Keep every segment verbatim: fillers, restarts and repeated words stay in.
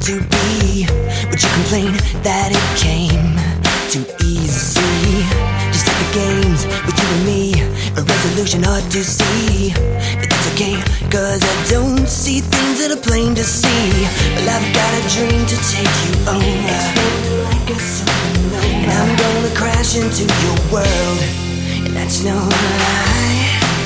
to be. Would you complain that it came too easy? Just like the games with you and me, a resolution hard to see. But that's okay, cause I don't see things that are plain to see. Well, I've got a dream to take you over, like a supernova, and I'm gonna crash into your world, and that's no lie.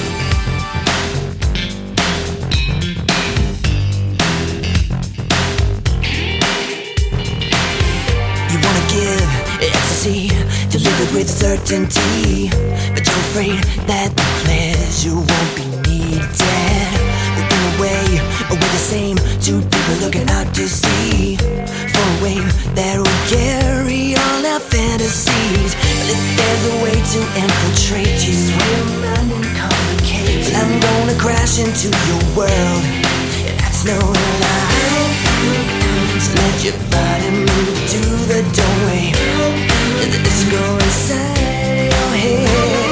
You wanna give ecstasy, delivered with certainty, but you're afraid that the pleasure won't be needed. Walking away, we're the same, two people looking out to sea, for a wave that will carry all our fantasies. But if there's a way to infiltrate you, swim and complicate, well, I'm gonna crash into your world, and that's no lie. So let your body move to the doorway, and the disco inside your head.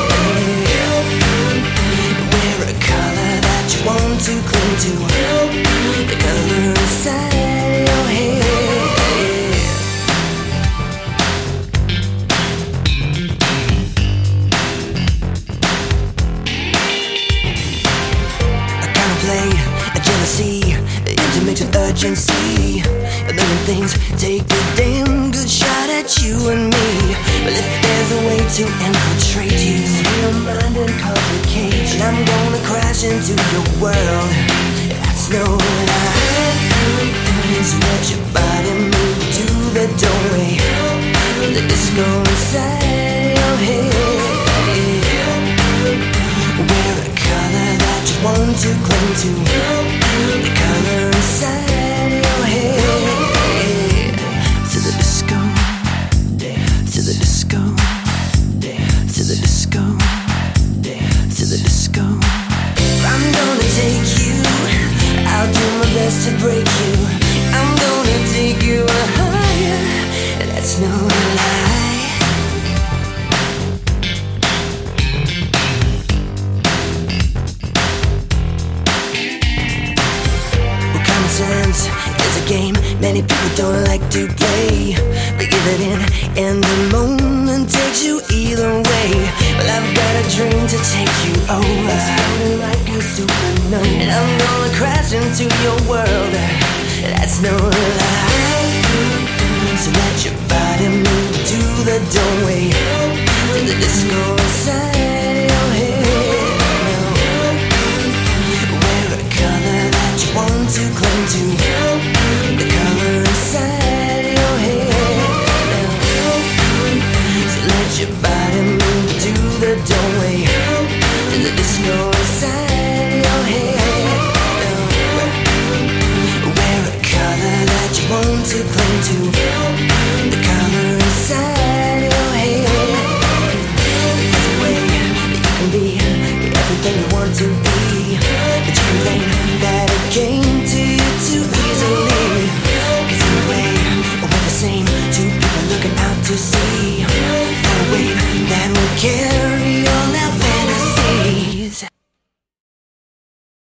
Wear a color that you want to cling to, the color inside your head. I contemplate a jealousy intermixed with urgency. A million things take a damn good shot at you and me. But if there's a way to infiltrate you, your mind and complicate, and I'm gonna crash into your world, that's no lie. So let your body move to the doorway, the disco inside your head. Wear a color that you want to cling to, the color inside your head. To the disco, to the disco, to the disco, to the disco. I'm gonna take you, I'll do my best to break you. I'm gonna take you higher, that's no lie. Sense is a game many people don't like to play, but give it in and the moment takes you either way. Well, I've got a dream to take you over, exploding like a supernova, and I'm gonna crash into your world, that's no lie. So let your body move to the doorway, to the disco inside your head. Wear a color that you want to cling to, the color inside your head. So let your body move to the doorway,